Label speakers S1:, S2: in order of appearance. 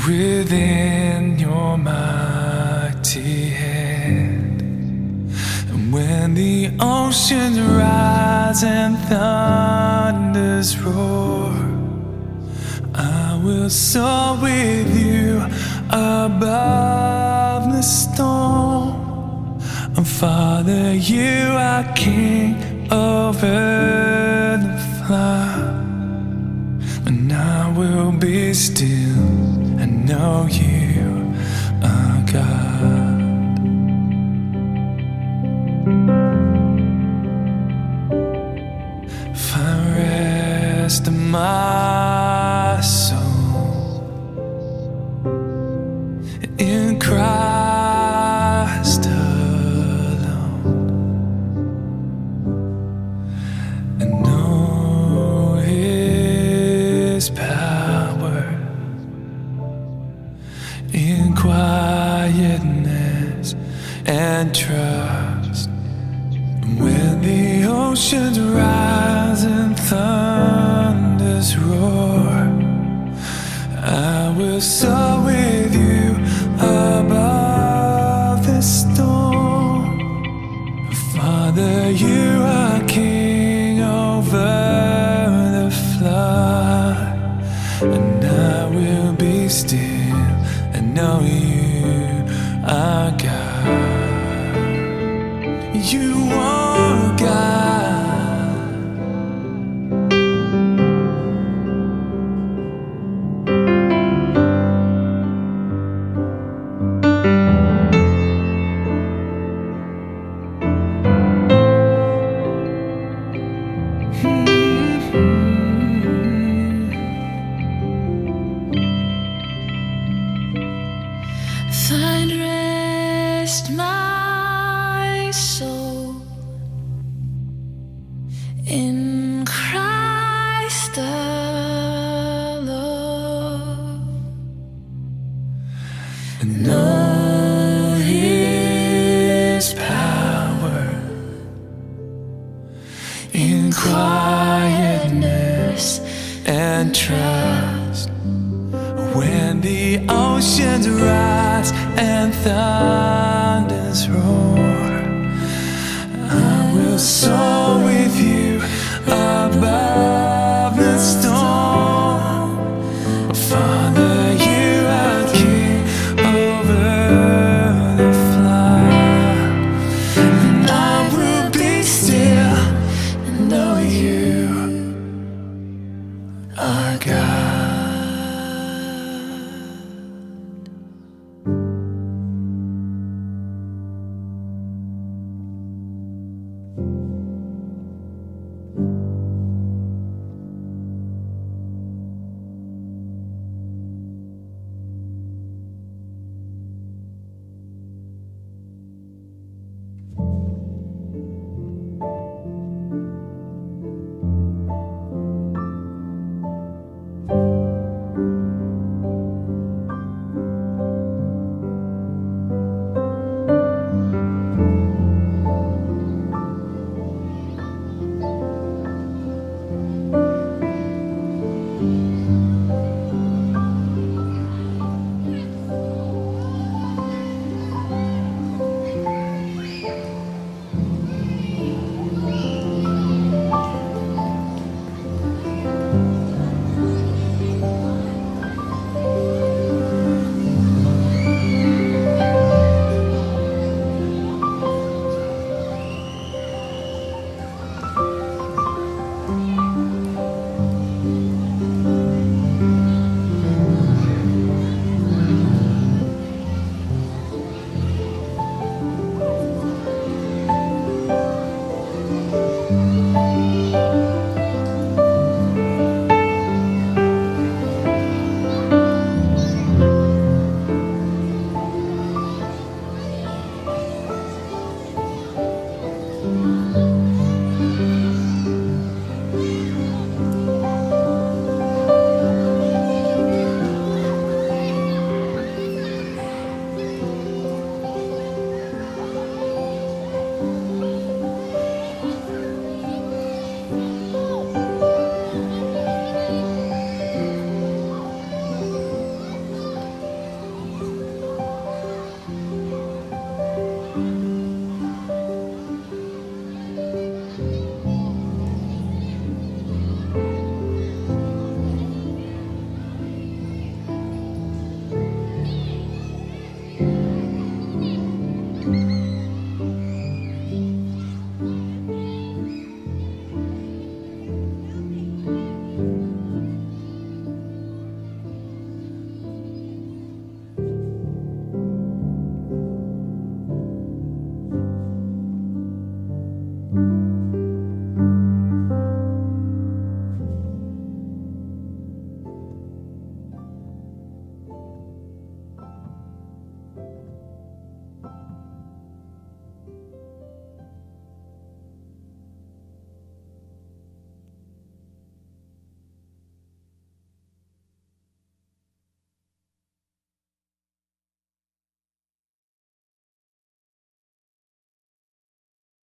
S1: within your mighty hand. And when the oceans rise and thunders roar, I will soar with you above the storm. And Father, you are King over the flood. And I will be still and know you are God. Find rest in my soul in Christ alone, and know His power in quietness and trust. When the oceans rise and thunders roar, I will soar with you above the storm. Father, you are King over the flood, and I will be still and know you are God. You are God.
S2: Find rest, my soul, in Christ alone,
S1: And know His power in quietness and trust. When the oceans rise and thunders roar, I will soar with you above the storm. Father, you are King over the flood, and I will be still and know you are God.